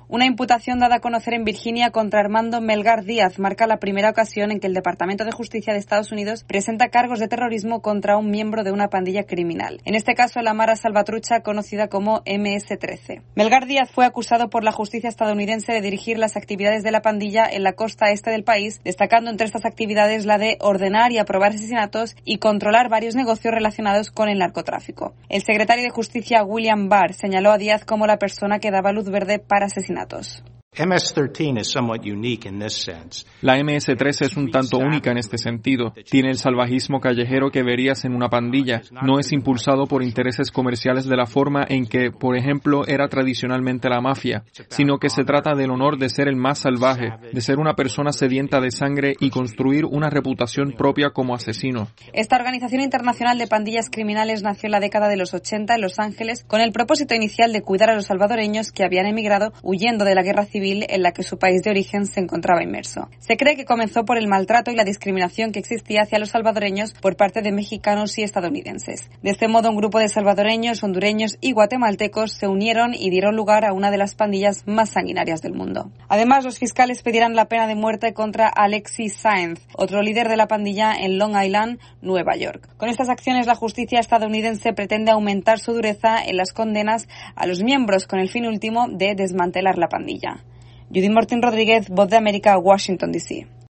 Una imputación dada a conocer en Virginia contra Armando Melgar Díaz marca la primera ocasión en que el Departamento de Justicia de Estados Unidos presenta cargos de terrorismo contra un miembro de una pandilla criminal. En este caso, la Mara Salvatrucha, conocida como MS-13. Melgar Díaz fue acusado por la justicia estadounidense de dirigir las actividades de la pandilla en la costa este del país, destacando entre estas actividades la de ordenar y aprobar asesinatos y controlar varios negocios relacionados con el narcotráfico. El secretario de Justicia, William Barr, señaló a Díaz como la persona que daba luz verde para asesinatos. La MS-13 es un tanto única en este sentido. Tiene el salvajismo callejero que verías en una pandilla. No es impulsado por intereses comerciales de la forma en que, por ejemplo, era tradicionalmente la mafia, sino que se trata del honor de ser el más salvaje, de ser una persona sedienta de sangre y construir una reputación propia como asesino. Esta organización internacional de pandillas criminales nació en la década de los 80 en Los Ángeles con el propósito inicial de cuidar a los salvadoreños que habían emigrado huyendo de la guerra civil en la que su país de origen se encontraba inmerso. Se cree que comenzó por el maltrato y la discriminación que existía hacia los salvadoreños por parte de mexicanos y estadounidenses. De este modo, un grupo de salvadoreños, hondureños y guatemaltecos se unieron y dieron lugar a una de las pandillas más sanguinarias del mundo. Además, los fiscales pedirán la pena de muerte contra Alexis Saenz, otro líder de la pandilla en Long Island, Nueva York. Con estas acciones, la justicia estadounidense pretende aumentar su dureza en las condenas a los miembros con el fin último de desmantelar la pandilla. Judith Martín Rodríguez, Voz de América, Washington, D.C.